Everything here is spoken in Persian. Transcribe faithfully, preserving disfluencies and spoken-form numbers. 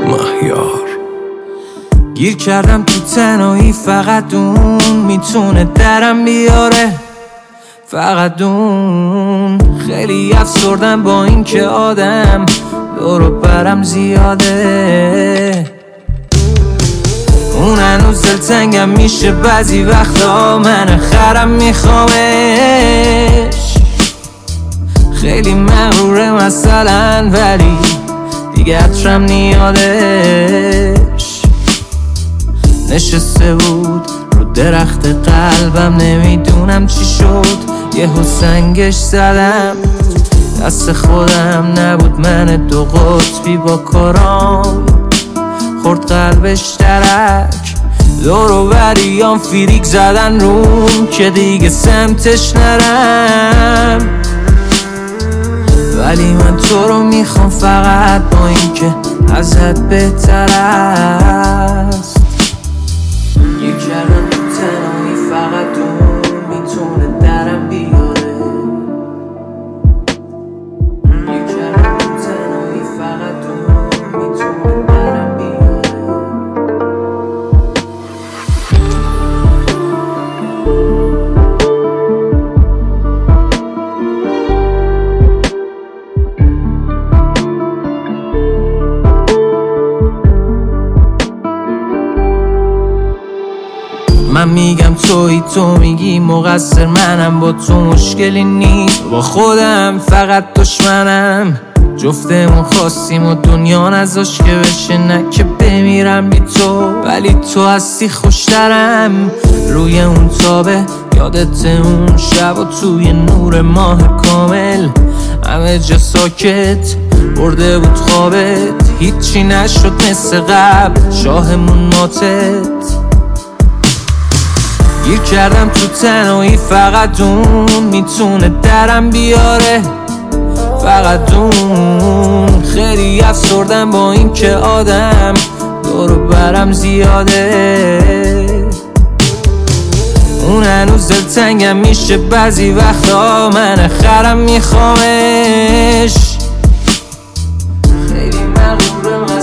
مهیار. گیر کردم تو تنهایی، فقط اون میتونه درم بیاره، فقط اون. خیلی افسردم با این که آدم دور و برم زیاده. اون هنوز دلتنگم میشه بعضی وقتا، من خرم میخوامش. خیلی مغروره مثلا، ولی دیگه عطرم نیادش. نشسته بود رو درخت قلبم، نمیدونم چی شد، یهو سنگش زدم. دست خودم نبود، من دو قطبی با کارام خورد قلبش ترک. دور و بریام فیریک زدن روم که دیگه سمتش نرم. ولی من تو رو میخوام فقط با این که ازت بهتر است. گیر کردم تو تنهایی، فقط اون میتونه درم بیاره. گیر کردم تو تنهایی، فقط اون میتونه درم بیاره. من میگم توی، تو میگی مقصر منم، با تو مشکلی نیست، با خودم فقط دشمنم. جفتمون خواستیم و دنیا نذاش که بشه، نه که بمیرم بی تو. ولی تو هستی خوشترم. روی اون تابه یادت اون شب و توی نور ماه کامل، همه جا ساکت برده بود خوابت. هیچی نشد مثل قبل، شاهمون ماتت. گیر کردم تو تنهایی، فقط اون میتونه درم بیاره، فقط اون. خیلی افسردم با این که آدم دور و برم زیاده. اون هنوز دلتنگم میشه بعضی وقتا، من خرم میخوامش. خیلی مغروره